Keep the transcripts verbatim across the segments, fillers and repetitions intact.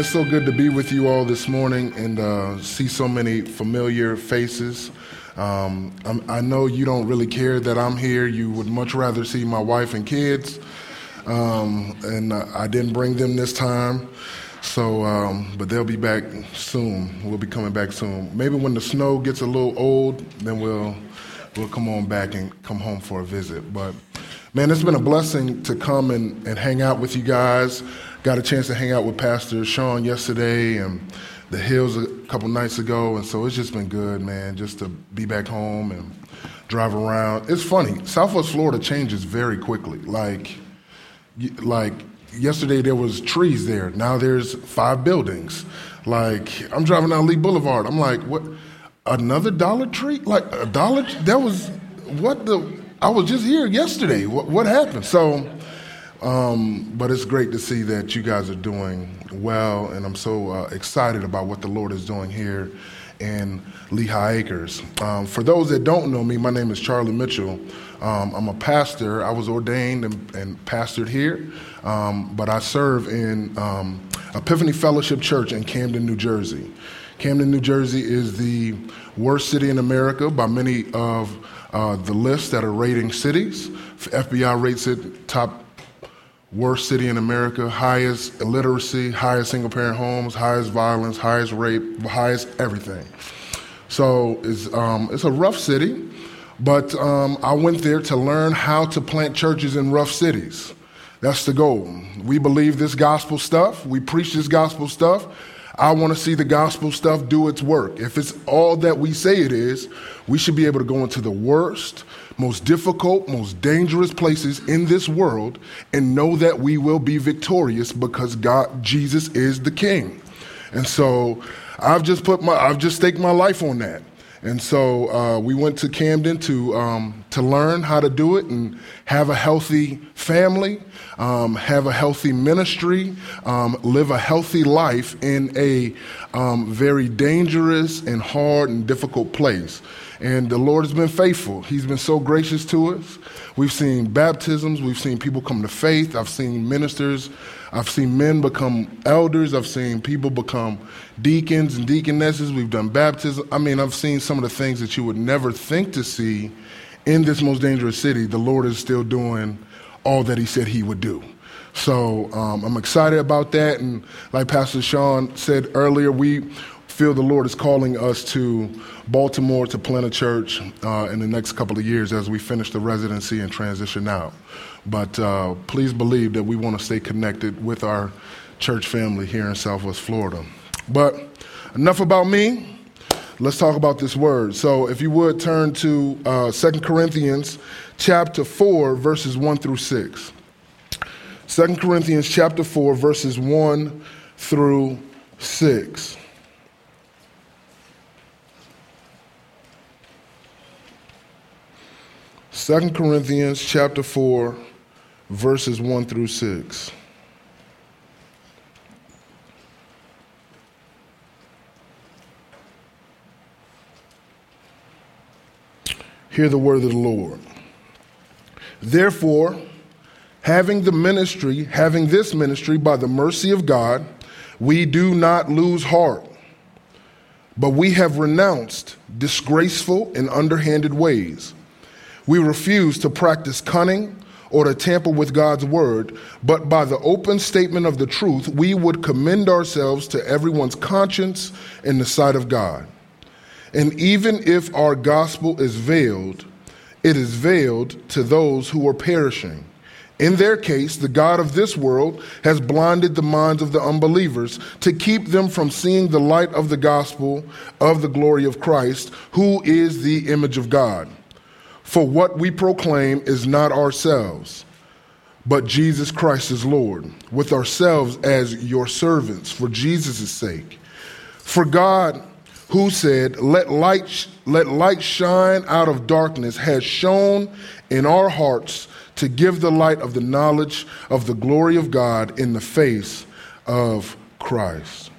it's so good to be with you all this morning and uh, see so many familiar faces. Um, I'm, I know you don't really care that I'm here. You would much rather see my wife and kids, um, and uh, I didn't bring them this time. So, um, but they'll be back soon. We'll be coming back soon. Maybe when the snow gets a little old, then we'll we'll come on back and come home for a visit. But man, it's been a blessing to come and, and hang out with you guys. Got a chance to hang out with Pastor Sean yesterday and the Hills a couple nights ago, and so it's just been good, man, just to be back home and drive around. It's funny, Southwest Florida changes very quickly. Like, like yesterday there was trees there. Now there's five buildings. Like, I'm driving down Lee Boulevard. I'm like, what? Another Dollar Tree? Like a Dollar? That was what the? I was just here yesterday. What, what happened? So. Um, but it's great to see that you guys are doing well, and I'm so uh, excited about what the Lord is doing here in Lehigh Acres. Um, for those that don't know me, my name is Charlie Mitchell. Um, I'm a pastor. I was ordained and, and pastored here, um, but I serve in um, Epiphany Fellowship Church in Camden, New Jersey. Camden, New Jersey is the worst city in America by many of uh, the lists that are rating cities. F B I rates it top worst city in America, highest illiteracy, highest single-parent homes, highest violence, highest rape, highest everything. So it's um, it's a rough city, but um, I went there to learn how to plant churches in rough cities. That's the goal. We believe this gospel stuff. We preach this gospel stuff. I want to see the gospel stuff do its work. If it's all that we say it is, we should be able to go into the worst, most difficult, most dangerous places in this world and know that we will be victorious because God, Jesus is the King. And so I've just put my, I've just staked my life on that. And so uh, we went to Camden to um, to learn how to do it and have a healthy family, um, have a healthy ministry, um, live a healthy life in a um, very dangerous and hard and difficult place. And the Lord has been faithful. He's been so gracious to us. We've seen baptisms. We've seen people come to faith. I've seen ministers. I've seen men become elders. I've seen people become deacons and deaconesses. We've done baptism. I mean, I've seen some of the things that you would never think to see in this most dangerous city. The Lord is still doing all that he said he would do. So um, I'm excited about that. And like Pastor Sean said earlier, we feel the Lord is calling us to Baltimore to plant a church uh, in the next couple of years as we finish the residency and transition out. But uh, please believe that we want to stay connected with our church family here in Southwest Florida. But enough about me. Let's talk about this word. So if you would turn to uh, Second Corinthians chapter four, verses one through six. Second Corinthians chapter four, verses one through six. Second Corinthians chapter four, verses one through six. Hear the word of the Lord. Therefore, having the ministry, having this ministry by the mercy of God, we do not lose heart, but we have renounced disgraceful and underhanded ways. We refuse to practice cunning or to tamper with God's word, but by the open statement of the truth, we would commend ourselves to everyone's conscience in the sight of God. And even if our gospel is veiled, it is veiled to those who are perishing. In their case, the God of this world has blinded the minds of the unbelievers to keep them from seeing the light of the gospel of the glory of Christ, who is the image of God. For what we proclaim is not ourselves, but Jesus Christ is Lord, with ourselves as your servants for Jesus' sake. For God, who said, let light, let light shine out of darkness, has shone in our hearts to give the light of the knowledge of the glory of God in the face of Christ.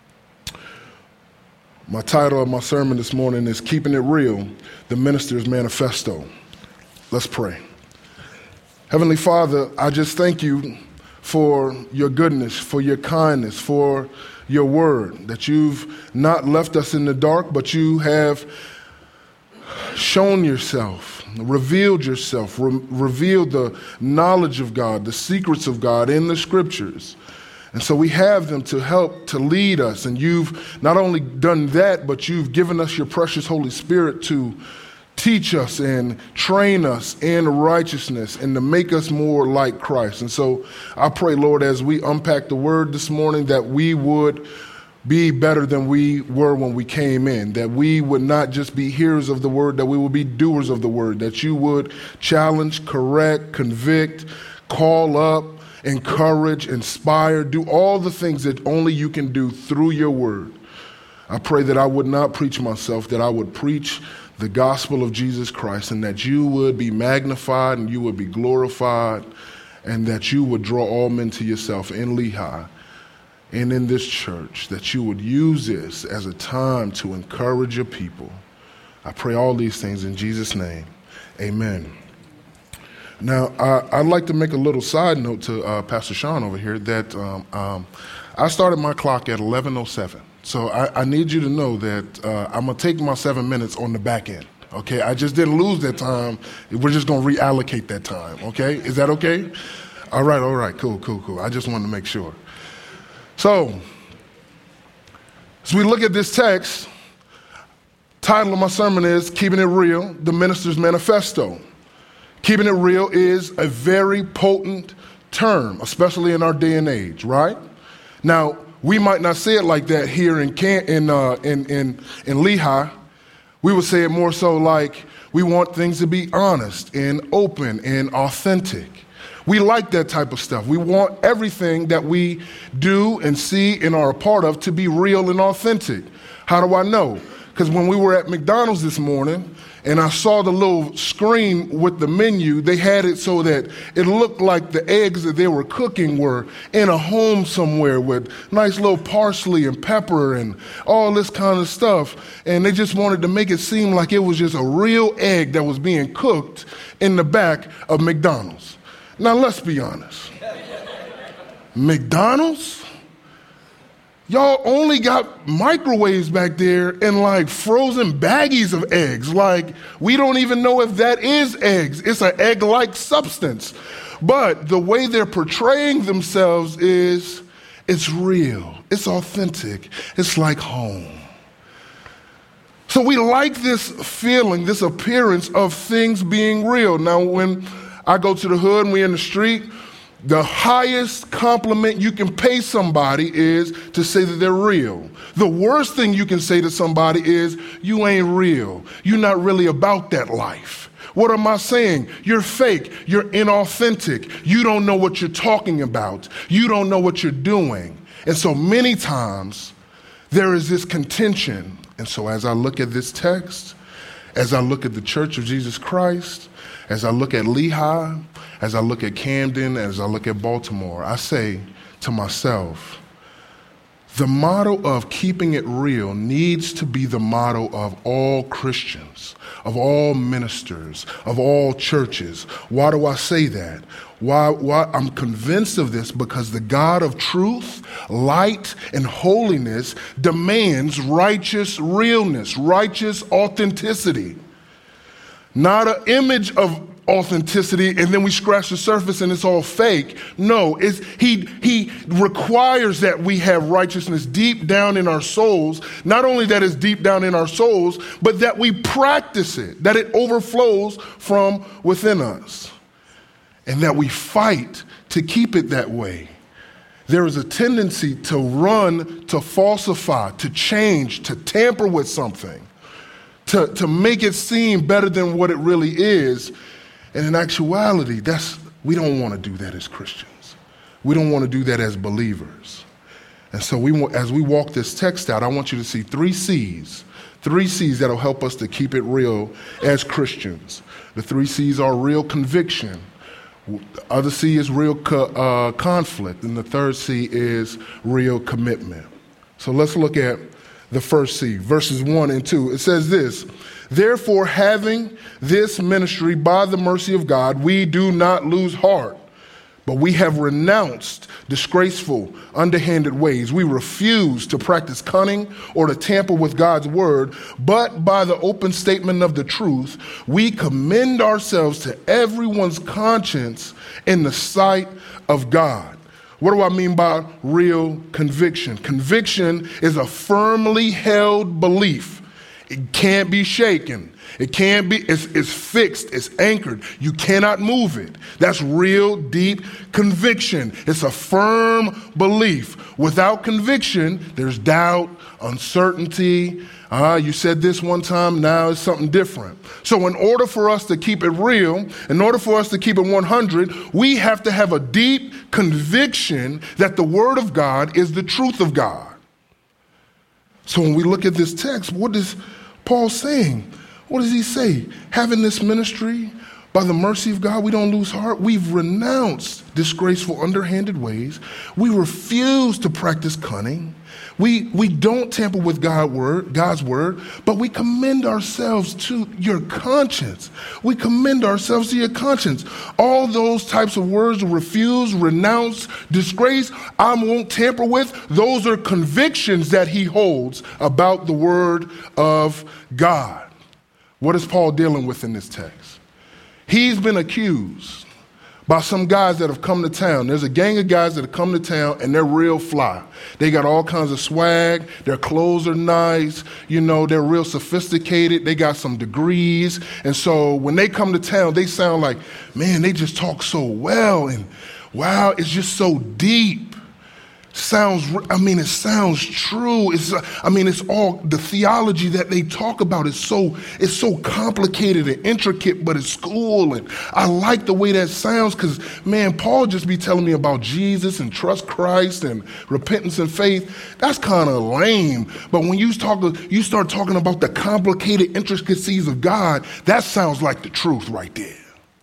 My title of my sermon this morning is Keeping It Real, the Minister's Manifesto. Let's pray. Heavenly Father, I just thank you for your goodness, for your kindness, for your word, that you've not left us in the dark, but you have shown yourself, revealed yourself, re- revealed the knowledge of God, the secrets of God in the scriptures. And so we have them to help, to lead us. And you've not only done that, but you've given us your precious Holy Spirit to teach us and train us in righteousness and to make us more like Christ. And so I pray, Lord, as we unpack the word this morning, that we would be better than we were when we came in, that we would not just be hearers of the word, that we would be doers of the word, that you would challenge, correct, convict, call up, encourage, inspire, do all the things that only you can do through your word. I pray that I would not preach myself, that I would preach the gospel of Jesus Christ, and that you would be magnified and you would be glorified, and that you would draw all men to yourself in Lehigh and in this church, that you would use this as a time to encourage your people. I pray all these things in Jesus' name. Amen. Now, I, I'd like to make a little side note to uh, Pastor Sean over here that um, um, I started my clock at eleven oh seven. So I, I need you to know that uh, I'm going to take my seven minutes on the back end, okay? I just didn't lose that time. We're just going to reallocate that time, okay? Is that okay? All right, all right, cool, cool, cool. I just wanted to make sure. So, as we look at this text, title of my sermon is Keeping It Real, the Minister's Manifesto. Keeping it real is a very potent term, especially in our day and age, right? Now, we might not say it like that here in Can- in, uh, in in in Lehigh. We would say it more so like we want things to be honest and open and authentic. We like that type of stuff. We want everything that we do and see and are a part of to be real and authentic. How do I know? Because when we were at McDonald's this morning and I saw the little screen with the menu, they had it so that it looked like the eggs that they were cooking were in a home somewhere with nice little parsley and pepper and all this kind of stuff. And they just wanted to make it seem like it was just a real egg that was being cooked in the back of McDonald's. Now, let's be honest. McDonald's? Y'all only got microwaves back there and like frozen baggies of eggs. Like, we don't even know if that is eggs. It's an egg-like substance. But the way they're portraying themselves is, it's real. It's authentic. It's like home. So we like this feeling, this appearance of things being real. Now, when I go to the hood and we're in the street, the highest compliment you can pay somebody is to say that they're real. The worst thing you can say to somebody is, you ain't real. You're not really about that life. What am I saying? You're fake. You're inauthentic. You don't know what you're talking about. You don't know what you're doing. And so many times there is this contention. And so as I look at this text, as I look at the Church of Jesus Christ, as I look at Lehigh, as I look at Camden, as I look at Baltimore, I say to myself, the motto of keeping it real needs to be the motto of all Christians, of all ministers, of all churches. Why do I say that? Why, why? I'm convinced of this because the God of truth, light, and holiness demands righteous realness, righteous authenticity. Not an image of authenticity and then we scratch the surface and it's all fake. No, it's, he, he requires that we have righteousness deep down in our souls. Not only that it's deep down in our souls, but that we practice it, that it overflows from within us, and that we fight to keep it that way. There is a tendency to run, to falsify, to change, to tamper with something, to, to make it seem better than what it really is. And in actuality, that's we don't want to do that as Christians. We don't want to do that as believers. And so we, as we walk this text out, I want you to see three C's, three C's that'll help us to keep it real as Christians. The three C's are real conviction. The other C is real co- uh, conflict. And the third C is real commitment. So let's look at the first C, verses one and two. It says this: therefore, having this ministry by the mercy of God, we do not lose heart, But we have renounced disgraceful, underhanded ways. We refuse to practice cunning or to tamper with God's word, but by the open statement of the truth, we commend ourselves to everyone's conscience in the sight of God. What do I mean by real conviction? Conviction is a firmly held belief. It can't be shaken. It can't be, it's, it's fixed, it's anchored. You cannot move it. That's real deep conviction. It's a firm belief. Without conviction, there's doubt, uncertainty. Ah, you said this one time, now it's something different. So in order for us to keep it real, in order for us to keep it one hundred, we have to have a deep conviction that the word of God is the truth of God. So when we look at this text, what is Paul saying? What does he say? Having this ministry, by the mercy of God, we don't lose heart. We've renounced disgraceful, underhanded ways. We refuse to practice cunning. We, we don't tamper with God word, God's word, but we commend ourselves to your conscience. We commend ourselves to your conscience. All those types of words, refuse, renounce, disgrace, I won't tamper with, those are convictions that he holds about the word of God. What is Paul dealing with in this text? He's been accused by some guys that have come to town. There's a gang of guys that have come to town and they're real fly. They got all kinds of swag. Their clothes are nice. You know, they're real sophisticated. They got some degrees. And so when they come to town, they sound like, man, they just talk so well. And wow, it's just so deep. Sounds, I mean, it sounds true. It's, I mean, it's all, the theology that they talk about is so, it's so complicated and intricate, but it's cool. And I like the way that sounds because, man, Paul just be telling me about Jesus and trust Christ and repentance and faith. That's kind of lame. But when you talk, you start talking about the complicated intricacies of God, that sounds like the truth right there.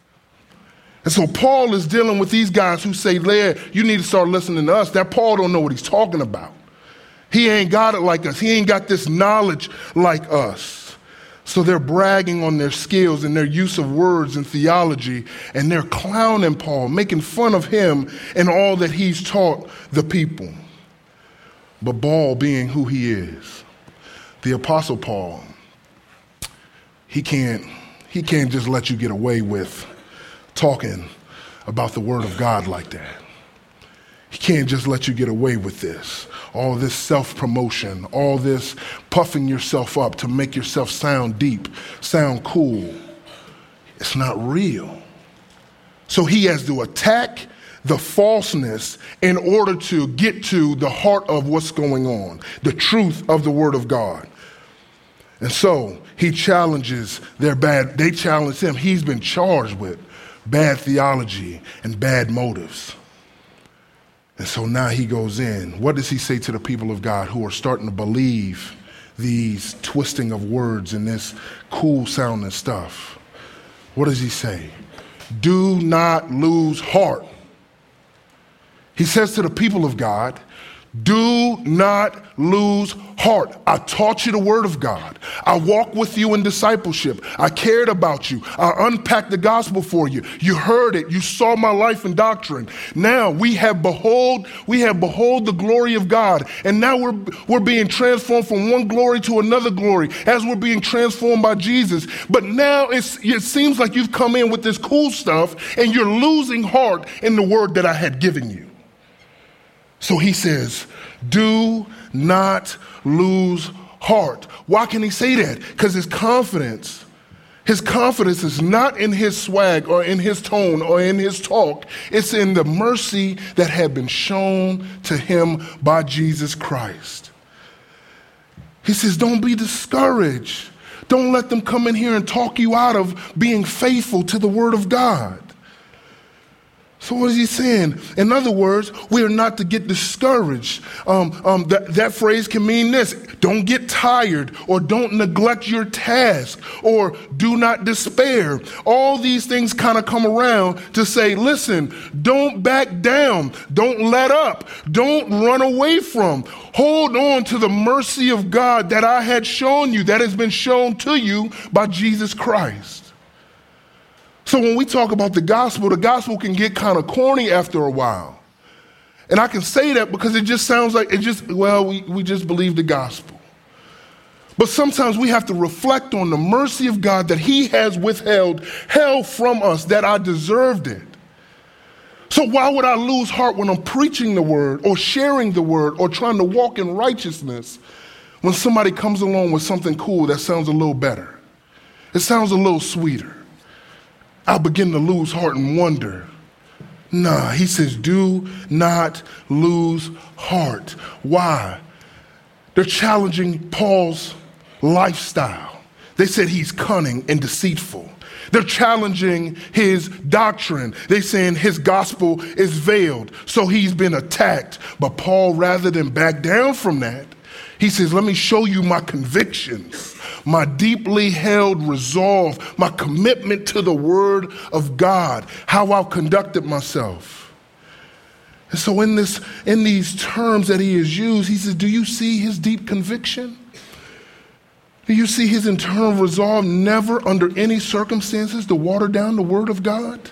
And so Paul is dealing with these guys who say, Laird, you need to start listening to us. That Paul don't know what he's talking about. He ain't got it like us. He ain't got this knowledge like us. So they're bragging on their skills and their use of words and theology, and they're clowning Paul, making fun of him and all that he's taught the people. But Paul, being who he is, the Apostle Paul, he can't, he can't just let you get away with talking about the word of God like that. He can't just let you get away with this. All this self-promotion, all this puffing yourself up to make yourself sound deep, sound cool. It's not real. So he has to attack the falseness in order to get to the heart of what's going on, the truth of the word of God. And so he challenges their bad, they challenge him. He's been charged with bad theology and bad motives. And so now he goes in. What does he say to the people of God who are starting to believe these twisting of words and this cool sounding stuff? What does he say? Do not lose heart. He says to the people of God, do not lose heart. I taught you the word of God. I walked with you in discipleship. I cared about you. I unpacked the gospel for you. You heard it. You saw my life and doctrine. Now we have behold, we have behold the glory of God. And now we're, we're being transformed from one glory to another glory as we're being transformed by Jesus. But now it's, it seems like you've come in with this cool stuff and you're losing heart in the word that I had given you. So he says, do not lose heart. Why can he say that? Because his confidence, his confidence is not in his swag or in his tone or in his talk. It's in the mercy that had been shown to him by Jesus Christ. He says, don't be discouraged. Don't let them come in here and talk you out of being faithful to the word of God. So what is he saying? In other words, we are not to get discouraged. Um, um, that, that phrase can mean this. Don't get tired, or don't neglect your task, or do not despair. All these things kind of come around to say, listen, don't back down. Don't let up. Don't run away from. Hold on to the mercy of God that I had shown you, that has been shown to you by Jesus Christ. So when we talk about the gospel, the gospel can get kind of corny after a while. And I can say that because it just sounds like it just, well, we, we just believe the gospel. But sometimes we have to reflect on the mercy of God that he has withheld hell from us, that I deserved it. So why would I lose heart when I'm preaching the word or sharing the word or trying to walk in righteousness when somebody comes along with something cool that sounds a little better? It sounds a little sweeter. I begin to lose heart and wonder. Nah, he says, do not lose heart. Why? They're challenging Paul's lifestyle. They said he's cunning and deceitful. They're challenging his doctrine. They're saying his gospel is veiled, so he's been attacked. But Paul, rather than back down from that, he says, let me show you my convictions, my deeply held resolve, my commitment to the word of God, how I've conducted myself. And so in this, in these terms that he has used, he says, do you see his deep conviction? Do you see his internal resolve never under any circumstances to water down the word of God?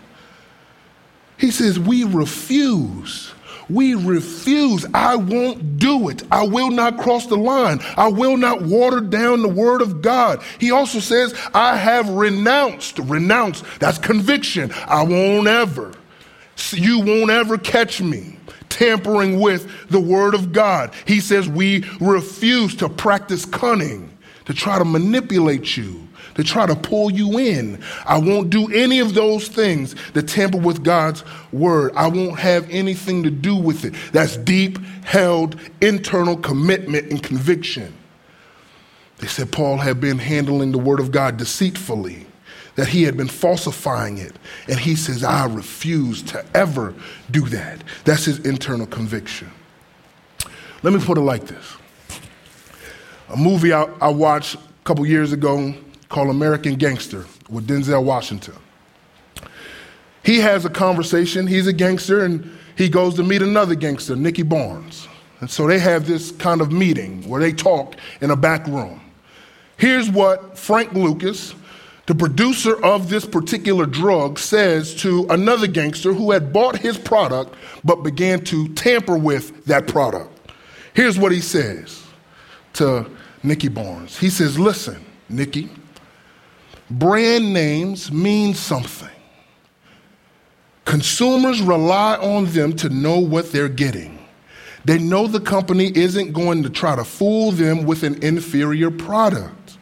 He says, we refuse. We refuse. I won't do it. I will not cross the line. I will not water down the word of God. He also says, I have renounced. Renounced, that's conviction. I won't ever. You won't ever catch me tampering with the word of God. He says we refuse to practice cunning, to try to manipulate you, to try to pull you in. I won't do any of those things that tamper with God's word. I won't have anything to do with it. That's deep held internal commitment and conviction. They said Paul had been handling the word of God deceitfully, that he had been falsifying it. And he says, I refuse to ever do that. That's his internal conviction. Let me put it like this. A movie I, I watched a couple years ago called American Gangster with Denzel Washington. He has a conversation. He's a gangster, and he goes to meet another gangster, Nicky Barnes. And so they have this kind of meeting where they talk in a back room. Here's what Frank Lucas, the producer of this particular drug, says to another gangster who had bought his product but began to tamper with that product. Here's what he says to Nicky Barnes. He says, listen, Nicky, brand names mean something. Consumers rely on them to know what they're getting. They know the company isn't going to try to fool them with an inferior product.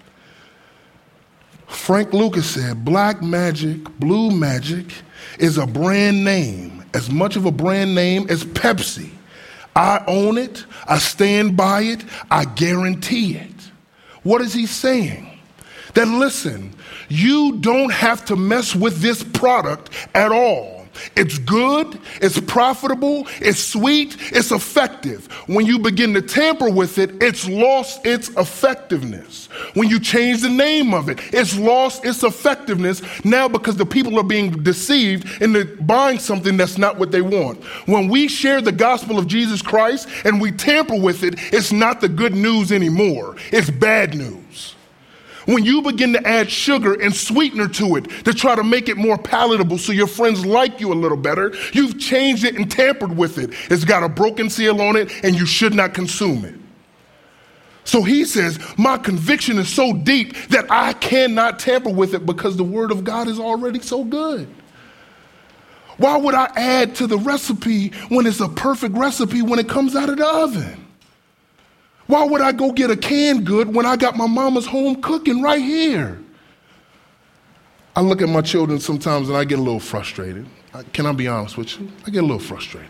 Frank Lucas said, Black Magic, Blue Magic is a brand name, as much of a brand name as Pepsi. I own it, I stand by it, I guarantee it. What is he saying? That listen, you don't have to mess with this product at all. It's good, it's profitable, it's sweet, it's effective. When you begin to tamper with it, it's lost its effectiveness. When you change the name of it, it's lost its effectiveness now because the people are being deceived into buying something that's not what they want. When we share the gospel of Jesus Christ and we tamper with it, it's not the good news anymore. It's bad news. When you begin to add sugar and sweetener to it to try to make it more palatable so your friends like you a little better, you've changed it and tampered with it. It's got a broken seal on it and you should not consume it. So he says, my conviction is so deep that I cannot tamper with it because the word of God is already so good. Why would I add to the recipe when it's a perfect recipe when it comes out of the oven? Why would I go get a canned good when I got my mama's home cooking right here? I look at my children sometimes and I get a little frustrated. Can I be honest with you? I get a little frustrated.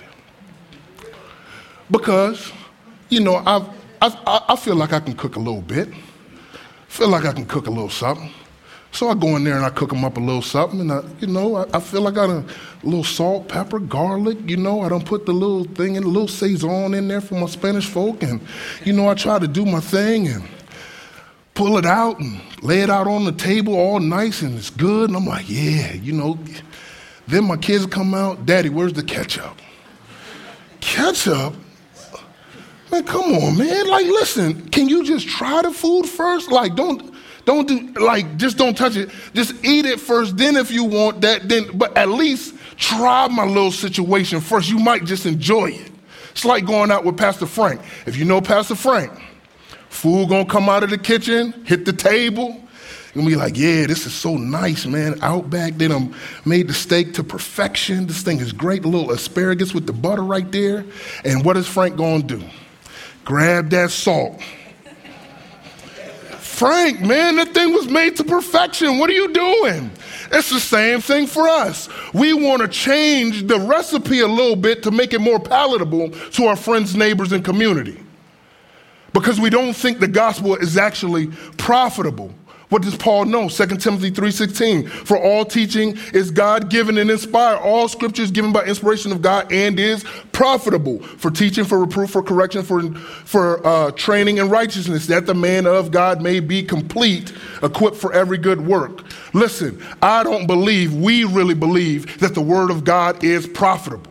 Because, you know, I've, I've, I feel like I can cook a little bit. feel like I can cook a little something. So I go in there and I cook them up a little something, and I, you know, I, I feel like I got a little salt, pepper, garlic, you know, I don't put the little thing in, a little Saison in there for my Spanish folk, and, you know, I try to do my thing and pull it out and lay it out on the table all nice, and it's good, and I'm like, yeah, you know. Then my kids come out, Daddy, where's the ketchup? Ketchup? Man, come on, man. Like, listen, can you just try the food first? Like, don't... Don't do, like, just don't touch it. Just eat it first. Then if you want that, then, but at least try my little situation first. You might just enjoy it. It's like going out with Pastor Frank. If you know Pastor Frank, food gonna come out of the kitchen, hit the table. You're gonna be like, yeah, this is so nice, man. Outback, they done made the steak to perfection. This thing is great. A little asparagus with the butter right there. And what is Frank gonna do? Grab that salt. Frank, man, that thing was made to perfection. What are you doing? It's the same thing for us. We want to change the recipe a little bit to make it more palatable to our friends, neighbors, and community. Because we don't think the gospel is actually profitable. What does Paul know? Second Timothy three sixteen, for all teaching is God-given and inspired. All scripture is given by inspiration of God and is profitable for teaching, for reproof, for correction, for, for uh, training in righteousness, that the man of God may be complete, equipped for every good work. Listen, I don't believe, we really believe that the word of God is profitable.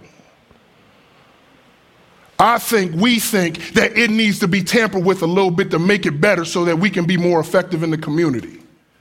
I think, we think that it needs to be tampered with a little bit to make it better so that we can be more effective in the community.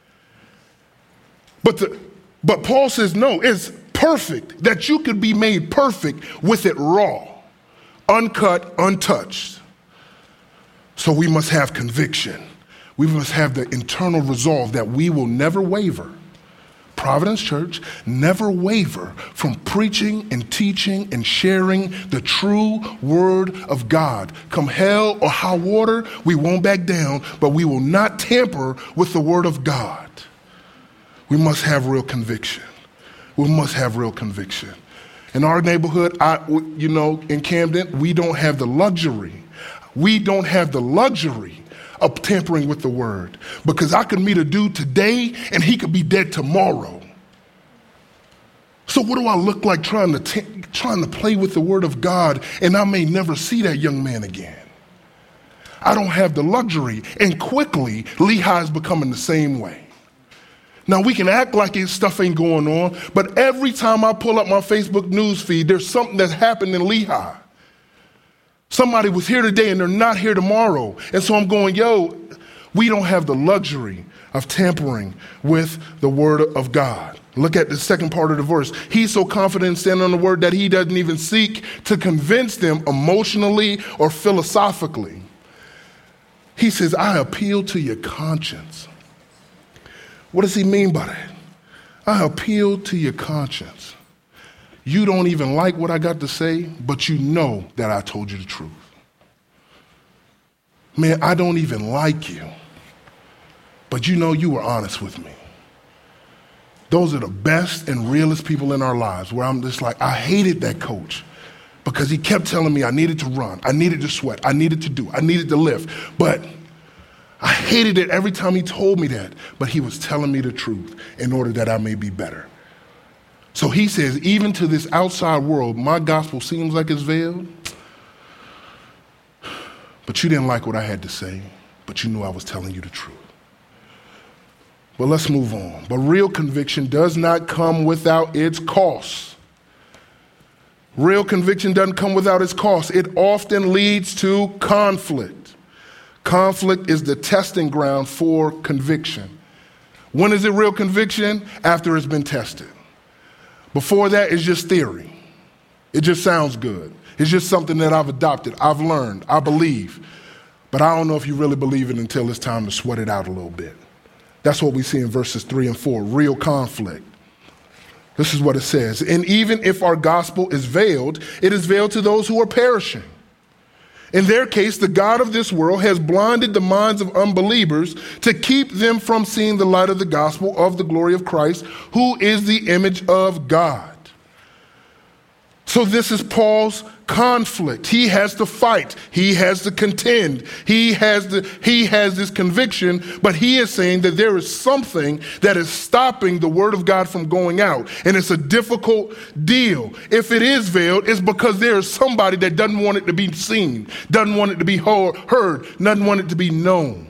But, the, but Paul says, no, it's perfect, that you could be made perfect with it raw, uncut, untouched. So we must have conviction. We must have the internal resolve that we will never waver. Providence Church, never waver from preaching and teaching and sharing the true word of God. Come hell or high water, we won't back down, but we will not tamper with the word of God. We must have real conviction. We must have real conviction. In our neighborhood, I, you know, in Camden, we don't have the luxury. We don't have the luxury of tampering with the word, because I could meet a dude today and he could be dead tomorrow. So what do I look like trying to t- trying to play with the word of God, and I may never see that young man again? I don't have the luxury, and quickly Lehigh is becoming the same way. Now we can act like it, stuff ain't going on, but every time I pull up my Facebook news feed, there's something that's happened in Lehigh. Somebody was here today and they're not here tomorrow. And so I'm going, yo, we don't have the luxury of tampering with the word of God. Look at the second part of the verse. He's so confident in standing on the word that he doesn't even seek to convince them emotionally or philosophically. He says, I appeal to your conscience. What does he mean by that? I appeal to your conscience. You don't even like what I got to say, but you know that I told you the truth. Man, I don't even like you, but you know you were honest with me. Those are the best and realest people in our lives, where I'm just like, I hated that coach because he kept telling me I needed to run, I needed to sweat, I needed to do, I needed to lift. But I hated it every time he told me that, but he was telling me the truth in order that I may be better. So he says, even to this outside world, my gospel seems like it's veiled, but you didn't like what I had to say, but you knew I was telling you the truth. But let's move on. But real conviction does not come without its costs. Real conviction doesn't come without its costs. It often leads to conflict. Conflict is the testing ground for conviction. When is it real conviction? After it's been tested. Before that, it's just theory. It just sounds good. It's just something that I've adopted, I've learned, I believe. But I don't know if you really believe it until it's time to sweat it out a little bit. That's what we see in verses three and four, real conflict. This is what it says. And even if our gospel is veiled, it is veiled to those who are perishing. In their case, the God of this world has blinded the minds of unbelievers to keep them from seeing the light of the gospel of the glory of Christ, who is the image of God. So this is Paul's conflict. He has to fight. He has to contend. He has the, he has this conviction, but he is saying that there is something that is stopping the word of God from going out. And it's a difficult deal. If it is veiled, it's because there is somebody that doesn't want it to be seen, doesn't want it to be heard, doesn't want it to be known.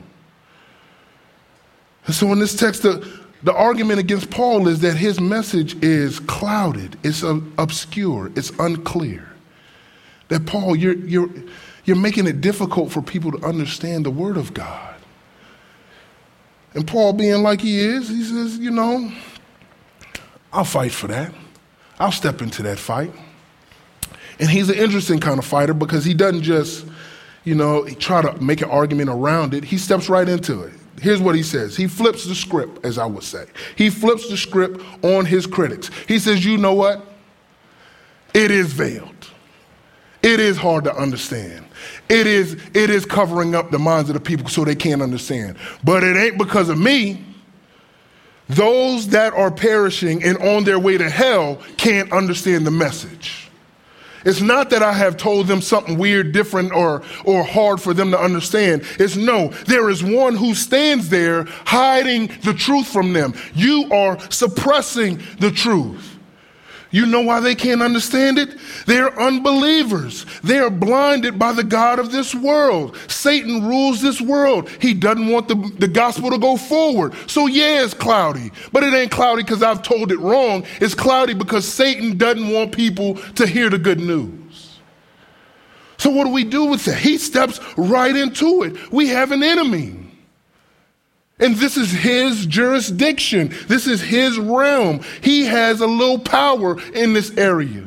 And so in this text, the The argument against Paul is that his message is clouded, it's obscure, it's unclear. That Paul, you're, you're, you're making it difficult for people to understand the word of God. And Paul, being like he is, he says, you know, I'll fight for that. I'll step into that fight. And he's an interesting kind of fighter because he doesn't just, you know, try to make an argument around it. He steps right into it. Here's what he says. He flips the script, as I would say. He flips the script on his critics. He says, you know what? It is veiled. It is hard to understand. It is, it is covering up the minds of the people so they can't understand. But it ain't because of me. Those that are perishing and on their way to hell can't understand the message. It's not that I have told them something weird, different, or, or hard for them to understand. It's no, there is one who stands there hiding the truth from them. You are suppressing the truth. You know why they can't understand it? They're unbelievers. They are blinded by the God of this world. Satan rules this world. He doesn't want the, the gospel to go forward. So yeah, it's cloudy. But it ain't cloudy because I've told it wrong. It's cloudy because Satan doesn't want people to hear the good news. So what do we do with that? He steps right into it. We have an enemy. And this is his jurisdiction. This is his realm. He has a little power in this area.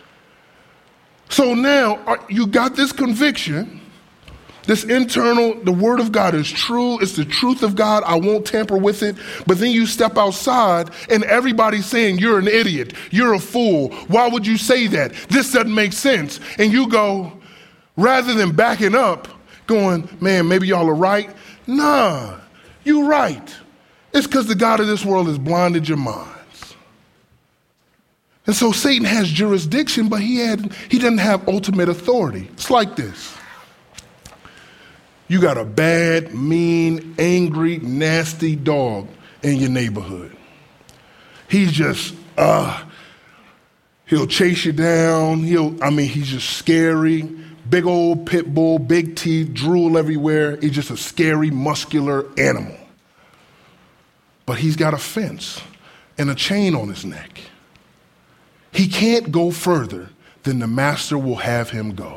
So now you got this conviction, this internal, the word of God is true. It's the truth of God. I won't tamper with it. But then you step outside and everybody's saying you're an idiot. You're a fool. Why would you say that? This doesn't make sense. And you go, rather than backing up, going, man, maybe y'all are right. Nah. You're right. It's because the God of this world has blinded your minds. And so Satan has jurisdiction, but he had he doesn't have ultimate authority. It's like this. You got a bad, mean, angry, nasty dog in your neighborhood. He's just, uh, he'll chase you down. He'll, I mean, he's just scary. Big old pit bull, big teeth, drool everywhere. He's just a scary, muscular animal. But he's got a fence and a chain on his neck. He can't go further than the master will have him go.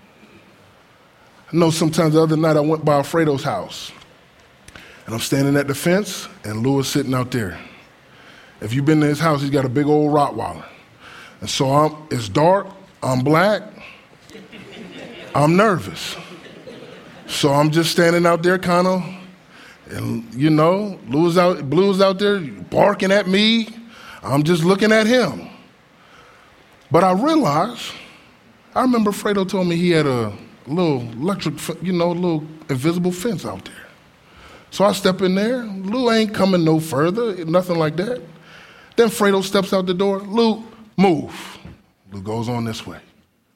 I know sometimes the other night I went by Alfredo's house and I'm standing at the fence and Louis sitting out there. If you've been to his house, he's got a big old Rottweiler. And so I'm, it's dark, I'm black, I'm nervous. So I'm just standing out there kind of, and you know, Blue's out, Blue's out there barking at me. I'm just looking at him. But I realized, I remember Fredo told me he had a little electric, you know, little invisible fence out there. So I step in there. Lou ain't coming no further, nothing like that. Then Fredo steps out the door. Lou, move. Lou goes on this way.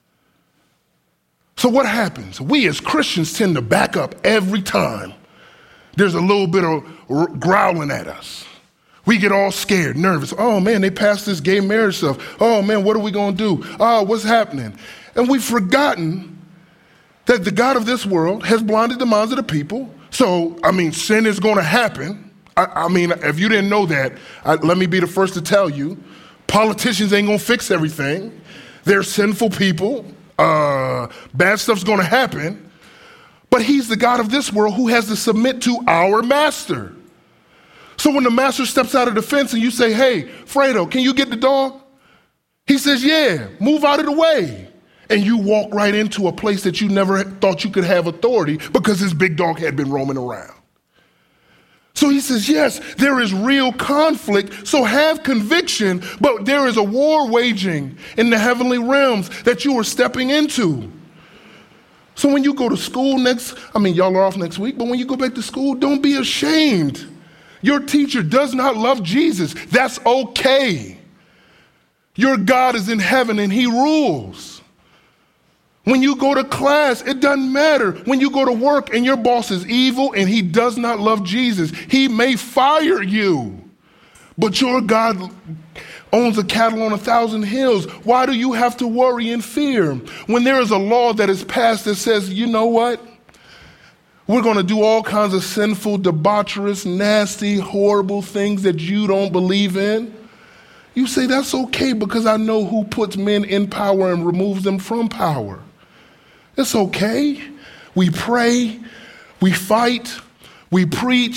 So what happens? We as Christians tend to back up every time there's a little bit of growling at us. We get all scared, nervous. Oh man, they passed this gay marriage stuff. Oh man, what are we gonna do? Oh, what's happening? And we've forgotten that the God of this world has blinded the minds of the people. So, I mean, sin is gonna happen. I, I mean, if you didn't know that, I, let me be the first to tell you, politicians ain't gonna fix everything. They're sinful people. Uh, bad stuff's going to happen, but he's the God of this world who has to submit to our master. So when the master steps out of the fence and you say, hey, Fredo, can you get the dog? He says, yeah, move out of the way. And you walk right into a place that you never thought you could have authority because this big dog had been roaming around. So he says, yes, there is real conflict, so have conviction, but there is a war waging in the heavenly realms that you are stepping into. So when you go to school next, I mean, y'all are off next week, but when you go back to school, don't be ashamed. Your teacher does not love Jesus. That's okay. Your God is in heaven and he rules. When you go to class, it doesn't matter. When you go to work and your boss is evil and he does not love Jesus, he may fire you. But your God owns a cattle on a thousand hills. Why do you have to worry and fear? When there is a law that is passed that says, you know what? We're going to do all kinds of sinful, debaucherous, nasty, horrible things that you don't believe in. You say, that's okay because I know who puts men in power and removes them from power. It's okay. We pray, we fight, we preach,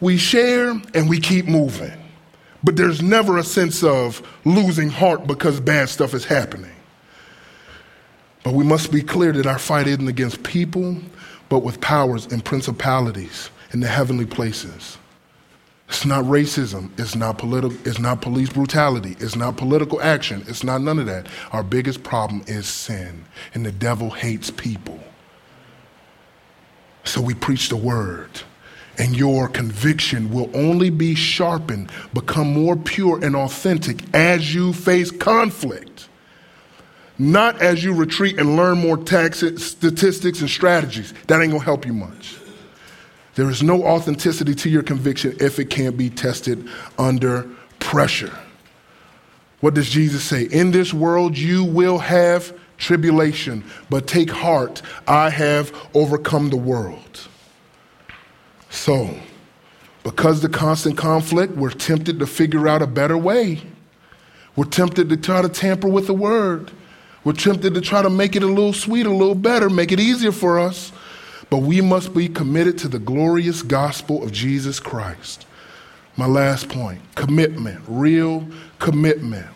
we share and we keep moving. But there's never a sense of losing heart because bad stuff is happening. But we must be clear that our fight isn't against people, but with powers and principalities in the heavenly places. It's not racism. It's not political. It's not police brutality. It's not political action. It's not none of that. Our biggest problem is sin, and the devil hates people. So we preach the word, and your conviction will only be sharpened, become more pure and authentic as you face conflict, not as you retreat and learn more tactics, statistics, and strategies. That ain't gonna help you much. There is no authenticity to your conviction if it can't be tested under pressure. What does Jesus say? In this world you will have tribulation, but take heart, I have overcome the world. So, because the constant conflict, we're tempted to figure out a better way. We're tempted to try to tamper with the word. We're tempted to try to make it a little sweeter, a little better, make it easier for us. But we must be committed to the glorious gospel of Jesus Christ. My last point, commitment, real commitment.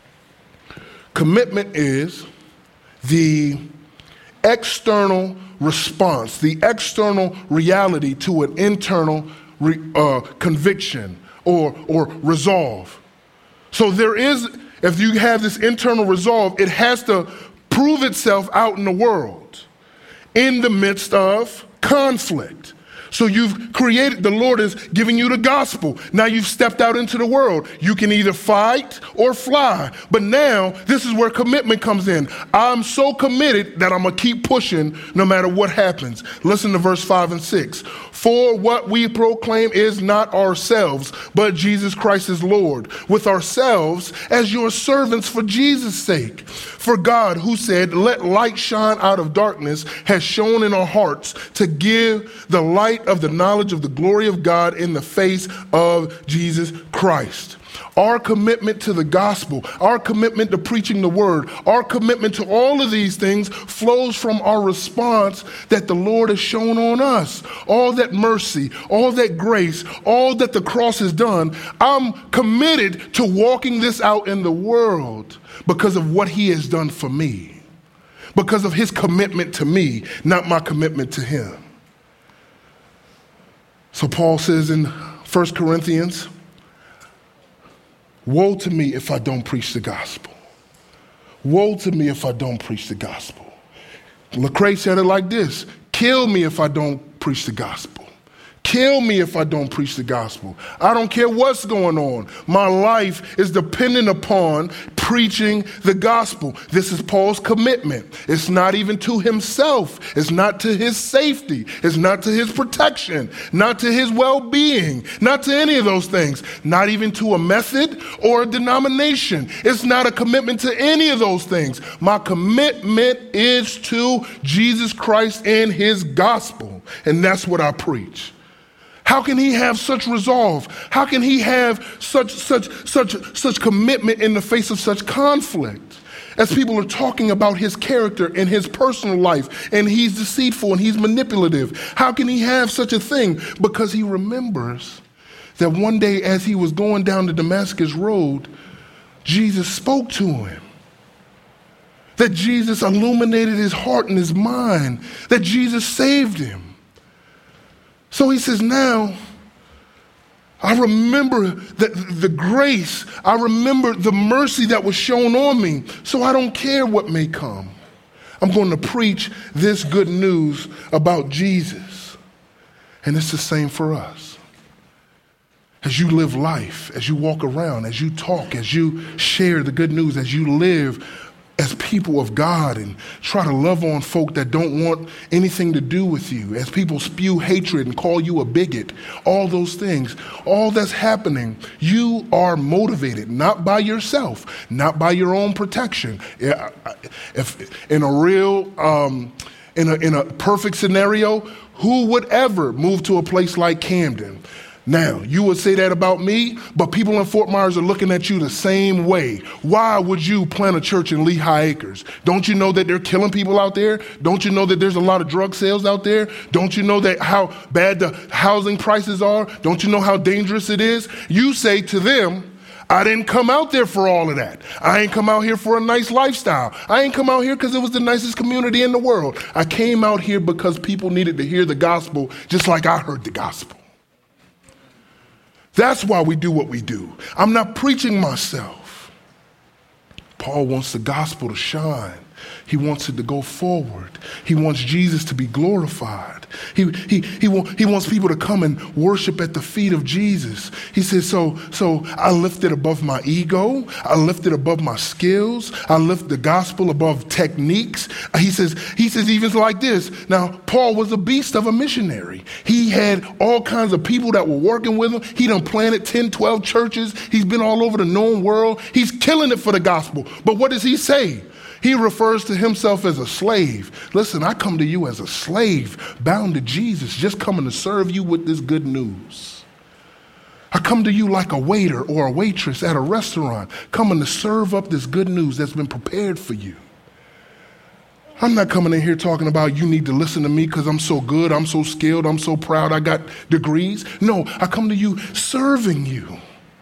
Commitment is the external response, the external reality to an internal re, uh, conviction or, or resolve. So there is, if you have this internal resolve, it has to prove itself out in the world in the midst of conflict. So you've created, the Lord is giving you the gospel. Now you've stepped out into the world. You can either fight or fly. But now this is where commitment comes in. I'm so committed that I'm going to keep pushing no matter what happens. Listen to verse five and six. For what we proclaim is not ourselves, but Jesus Christ is Lord, with ourselves as your servants for Jesus' sake. For God, who said, let light shine out of darkness, has shone in our hearts to give the light of the knowledge of the glory of God in the face of Jesus Christ. Our commitment to the gospel, our commitment to preaching the word, our commitment to all of these things flows from our response that the Lord has shown on us. All that mercy, all that grace, all that the cross has done. I'm committed to walking this out in the world because of what he has done for me, because of his commitment to me, not my commitment to him. So Paul says in First Corinthians, woe to me if I don't preach the gospel. Woe to me if I don't preach the gospel. Lecrae said it like this, kill me if I don't preach the gospel. Kill me if I don't preach the gospel. I don't care what's going on. My life is dependent upon preaching the gospel. This is Paul's commitment. It's not even to himself. It's not to his safety. It's not to his protection, not to his well-being, not to any of those things, not even to a method or a denomination. It's not a commitment to any of those things. My commitment is to Jesus Christ and his gospel, and that's what I preach. How can he have such resolve? How can he have such such such such commitment in the face of such conflict? As people are talking about his character and his personal life, and he's deceitful and he's manipulative. How can he have such a thing? Because he remembers that one day as he was going down the Damascus road, Jesus spoke to him. That Jesus illuminated his heart and his mind. That Jesus saved him. So he says, now, I remember the, the grace. I remember the mercy that was shown on me. So I don't care what may come. I'm going to preach this good news about Jesus. And it's the same for us. As you live life, as you walk around, as you talk, as you share the good news, as you live as people of God and try to love on folk that don't want anything to do with you, as people spew hatred and call you a bigot, all those things, all that's happening, you are motivated, not by yourself, not by your own protection. If in a real, um, in a, in a perfect scenario, who would ever move to a place like Camden? Now, you would say that about me, but people in Fort Myers are looking at you the same way. Why would you plant a church in Lehigh Acres? Don't you know that they're killing people out there? Don't you know that there's a lot of drug sales out there? Don't you know that how bad the housing prices are? Don't you know how dangerous it is? You say to them, I didn't come out there for all of that. I ain't come out here for a nice lifestyle. I ain't come out here because it was the nicest community in the world. I came out here because people needed to hear the gospel just like I heard the gospel. That's why we do what we do. I'm not preaching myself. Paul wants the gospel to shine. He wants it to go forward. He wants Jesus to be glorified. He, he, he, wa- he wants people to come and worship at the feet of Jesus. He says, so, so I lift it above my ego. I lift it above my skills. I lift the gospel above techniques. He says, he says even like this. Now, Paul was a beast of a missionary. He had all kinds of people that were working with him. He done planted ten, twelve churches. He's been all over the known world. He's killing it for the gospel. But what does he say? He refers to himself as a slave. Listen, I come to you as a slave, bound to Jesus, just coming to serve you with this good news. I come to you like a waiter or a waitress at a restaurant, coming to serve up this good news that's been prepared for you. I'm not coming in here talking about you need to listen to me because I'm so good, I'm so skilled, I'm so proud, I got degrees. No, I come to you serving you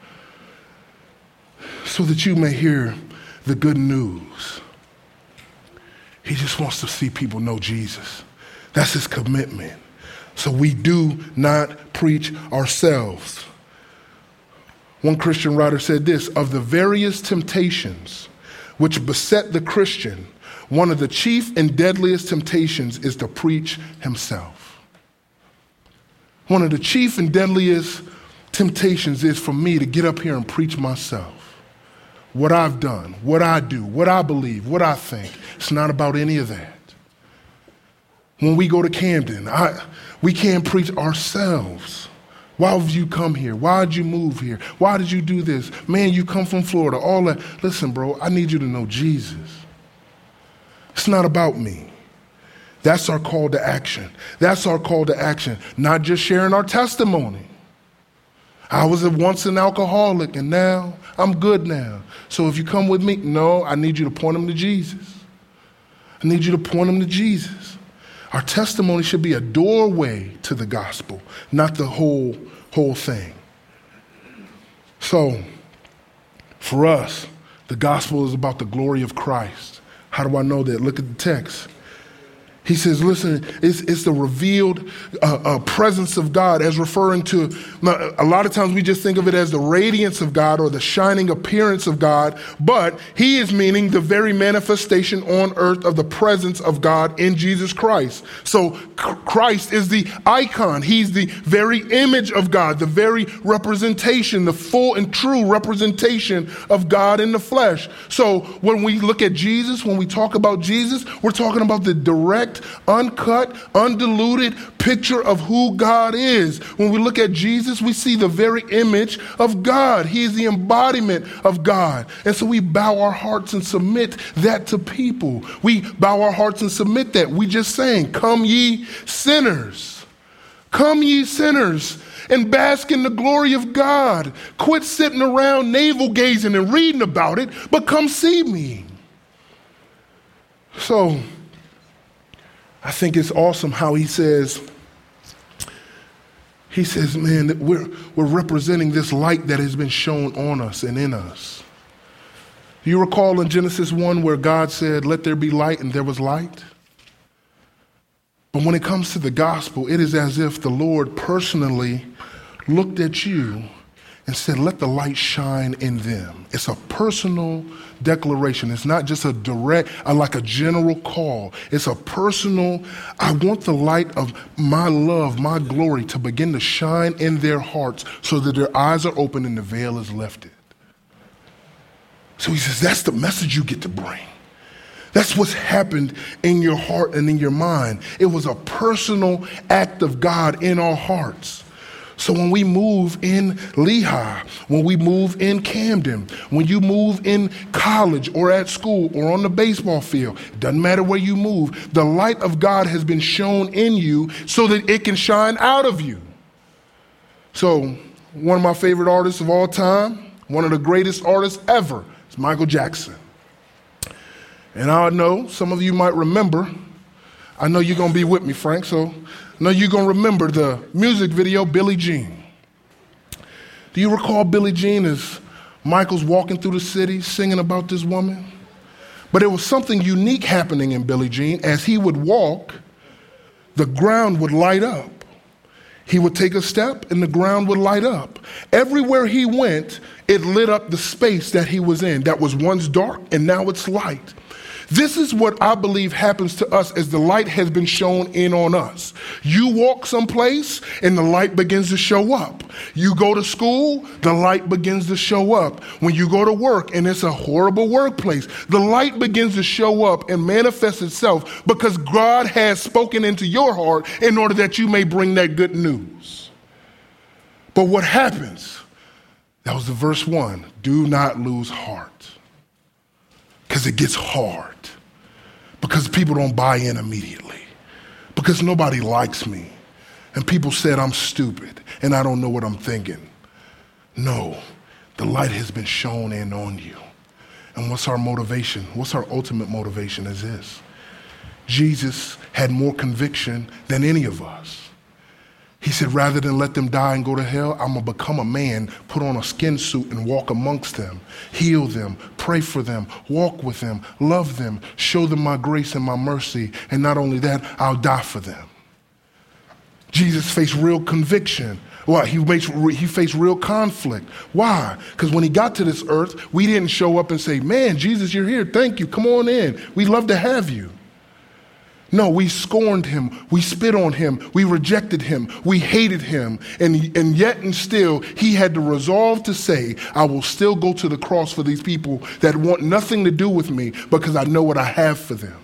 so that you may hear the good news. He just wants to see people know Jesus. That's his commitment. So we do not preach ourselves. One Christian writer said this, of the various temptations which beset the Christian, one of the chief and deadliest temptations is to preach himself. One of the chief and deadliest temptations is for me to get up here and preach myself. What I've done, what I do, what I believe, what I think. It's not about any of that. When we go to Camden, I, we can't preach ourselves. Why have you come here? Why did you move here? Why did you do this? Man, you come from Florida, all that. Listen, bro, I need you to know Jesus. It's not about me. That's our call to action. That's our call to action, not just sharing our testimony. I was once an alcoholic and now I'm good now. So if you come with me, no, I need you to point them to Jesus. I need you to point them to Jesus. Our testimony should be a doorway to the gospel, not the whole, whole thing. So for us, the gospel is about the glory of Christ. How do I know that? Look at the text. He says, listen, it's, it's the revealed uh, uh, presence of God as referring to, a lot of times we just think of it as the radiance of God or the shining appearance of God, but he is meaning the very manifestation on earth of the presence of God in Jesus Christ. So Christ is the icon. He's the very image of God, the very representation, the full and true representation of God in the flesh. So when we look at Jesus, when we talk about Jesus, we're talking about the direct, uncut, undiluted picture of who God is. When we look at Jesus, we see the very image of God. He is the embodiment of God. And so we bow our hearts and submit that to people. We bow our hearts and submit that. We just saying, come ye sinners. Come ye sinners and bask in the glory of God. Quit sitting around navel gazing and reading about it, but come see me. So I think it's awesome how he says, he says, man, that we're, we're representing this light that has been shown on us and in us. Do you recall in Genesis one where God said, let there be light, and there was light? But when it comes to the gospel, it is as if the Lord personally looked at you and said, let the light shine in them. It's a personal declaration. It's not just a direct, like a general call. It's a personal, I want the light of my love, my glory to begin to shine in their hearts so that their eyes are open and the veil is lifted. So he says, that's the message you get to bring. That's what's happened in your heart and in your mind. It was a personal act of God in our hearts. So when we move in Lehigh, when we move in Camden, when you move in college or at school or on the baseball field, it doesn't matter where you move, the light of God has been shown in you so that it can shine out of you. So one of my favorite artists of all time, one of the greatest artists ever, is Michael Jackson. And I know some of you might remember, I know you're going to be with me, Frank, so I know you're going to remember the music video, Billie Jean. Do you recall Billie Jean as Michael's walking through the city singing about this woman? But there was something unique happening in Billie Jean. As he would walk, the ground would light up. He would take a step and the ground would light up. Everywhere he went, it lit up the space that he was in that was once dark and now it's light. This is what I believe happens to us as the light has been shown in on us. You walk someplace and the light begins to show up. You go to school, the light begins to show up. When you go to work and it's a horrible workplace, the light begins to show up and manifest itself because God has spoken into your heart in order that you may bring that good news. But what happens? That was the verse one. Do not lose heart. Because it gets hard. Because people don't buy in immediately. Because nobody likes me. And people said I'm stupid and I don't know what I'm thinking. No, the light has been shown in on you. And what's our motivation? What's our ultimate motivation is this. Jesus had more conviction than any of us. He said, rather than let them die and go to hell, I'm going to become a man, put on a skin suit and walk amongst them, heal them, pray for them, walk with them, love them, show them my grace and my mercy. And not only that, I'll die for them. Jesus faced real conviction. Why? He faced, he faced real conflict. Why? Because when he got to this earth, we didn't show up and say, man, Jesus, you're here. Thank you. Come on in. We'd love to have you. No, we scorned him, we spit on him, we rejected him, we hated him, and, and yet and still he had the resolve to say, I will still go to the cross for these people that want nothing to do with me because I know what I have for them.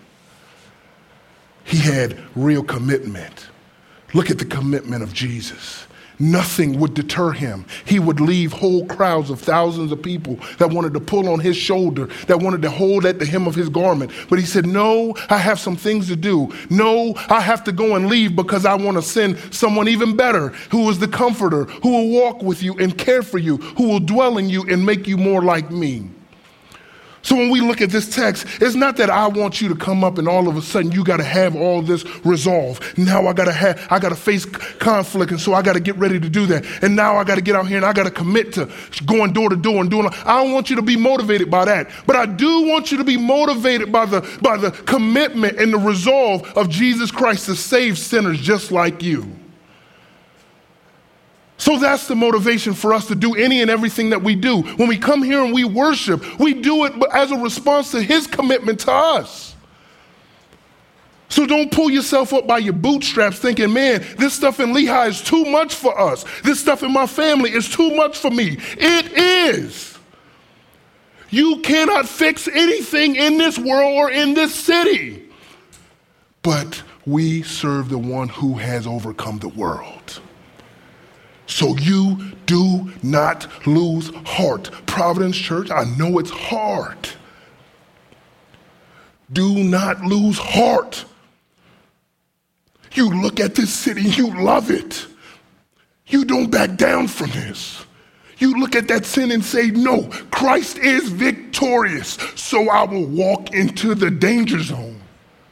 He had real commitment. Look at the commitment of Jesus. Nothing would deter him. He would leave whole crowds of thousands of people that wanted to pull on his shoulder, that wanted to hold at the hem of his garment. But he said, no, I have some things to do. No, I have to go and leave because I want to send someone even better, who is the comforter, who will walk with you and care for you, who will dwell in you and make you more like me. So when we look at this text, it's not that I want you to come up and all of a sudden you got to have all this resolve. Now I got to have, I got to face conflict, and so I got to get ready to do that. And now I got to get out here and I got to commit to going door to door and doing. I don't want you to be motivated by that, but I do want you to be motivated by the by the commitment and the resolve of Jesus Christ to save sinners just like you. So that's the motivation for us to do any and everything that we do. When we come here and we worship, we do it as a response to his commitment to us. So don't pull yourself up by your bootstraps thinking, man, this stuff in Lehigh is too much for us. This stuff in my family is too much for me. It is. You cannot fix anything in this world or in this city. But we serve the one who has overcome the world. So you do not lose heart. Providence Church, I know it's hard. Do not lose heart. You look at this city, you love it. You don't back down from this. You look at that sin and say, no, Christ is victorious, so I will walk into the danger zone.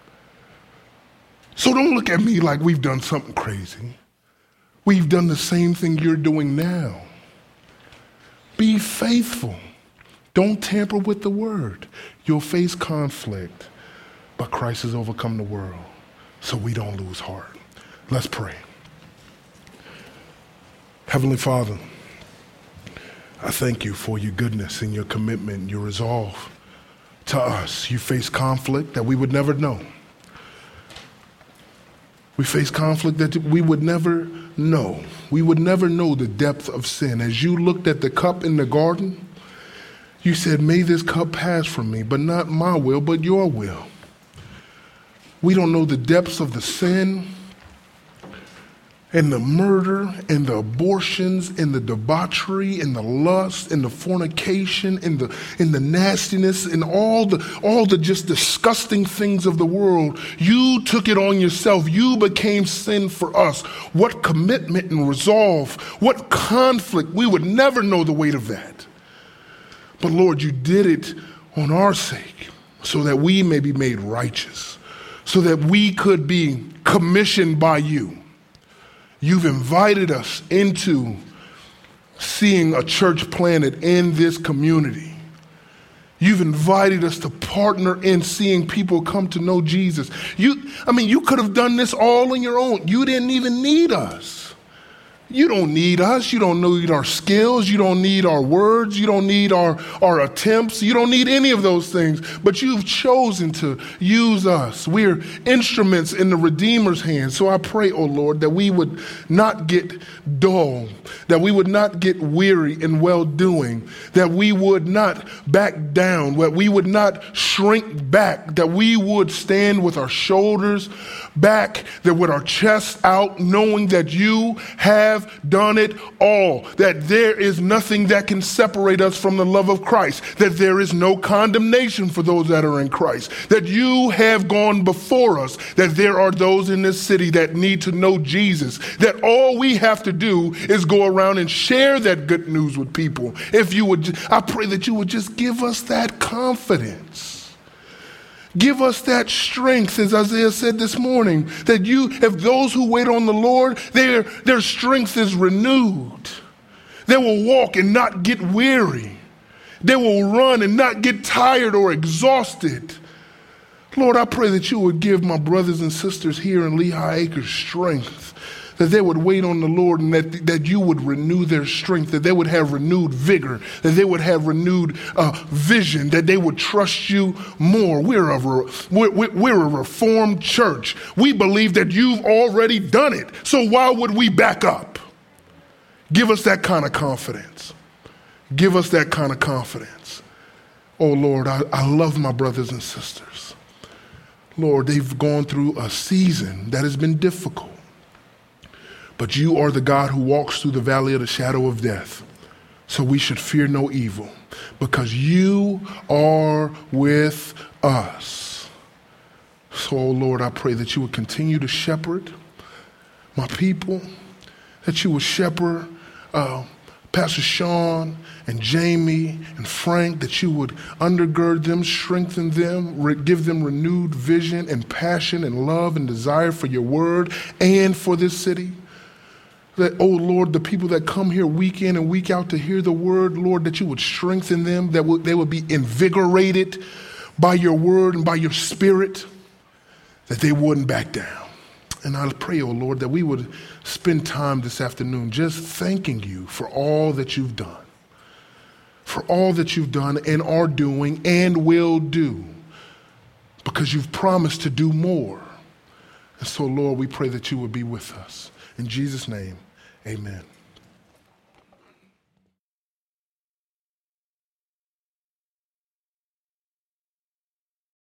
So don't look at me like we've done something crazy. We've done the same thing you're doing now. Be faithful. Don't tamper with the word. You'll face conflict, but Christ has overcome the world, so we don't lose heart. Let's pray. Heavenly Father, I thank you for your goodness and your commitment, your resolve to us. You face conflict that we would never know. We face conflict that we would never know. We would never know the depth of sin. As you looked at the cup in the garden, you said, may this cup pass from me, but not my will, but your will. We don't know the depths of the sin. and the murder and the abortions and the debauchery and the lust and the fornication and the and the nastiness and all the all the just disgusting things of the world. You took it on yourself. You became sin for us. What commitment and resolve, what conflict. We would never know the weight of that. But Lord, you did it on our sake so that we may be made righteous, so that we could be commissioned by you. You've invited us into seeing a church planted in this community. You've invited us to partner in seeing people come to know Jesus. You, I mean, you could have done this all on your own. You didn't even need us. You don't need us. You don't need our skills. You don't need our words. You don't need our, our attempts. You don't need any of those things. But you've chosen to use us. We're instruments in the Redeemer's hand. So I pray, oh Lord, that we would not get dull, that we would not get weary in well-doing, that we would not back down, that we would not shrink back, that we would stand with our shoulders back, that with our chests out, knowing that you have done it all, that there is nothing that can separate us from the love of Christ, that there is no condemnation for those that are in Christ, that you have gone before us, that there are those in this city that need to know Jesus, that all we have to do is go around and share that good news with people. If you would, I pray that you would just give us that confidence. Give us that strength, as Isaiah said this morning, that you, if those who wait on the Lord, their, their strength is renewed. They will walk and not get weary. They will run and not get tired or exhausted. Lord, I pray that you would give my brothers and sisters here in Lehigh Acres strength, that they would wait on the Lord and that, that you would renew their strength, that they would have renewed vigor, that they would have renewed uh, vision, that they would trust you more. We're a, we're, we're a reformed church. We believe that you've already done it. So why would we back up? Give us that kind of confidence. Give us that kind of confidence. Oh, Lord, I, I love my brothers and sisters. Lord, they've gone through a season that has been difficult. But you are the God who walks through the valley of the shadow of death. So we should fear no evil because you are with us. So, oh Lord, I pray that you would continue to shepherd my people, that you would shepherd uh, Pastor Sean and Jamie and Frank, that you would undergird them, strengthen them, re- give them renewed vision and passion and love and desire for your word and for this city. That, oh Lord, the people that come here week in and week out to hear the word, Lord, that you would strengthen them, that w- they would be invigorated by your word and by your spirit, that they wouldn't back down. And I pray, oh Lord, that we would spend time this afternoon just thanking you for all that you've done, for all that you've done and are doing and will do, because you've promised to do more. And so, Lord, we pray that you would be with us. In Jesus' name, amen.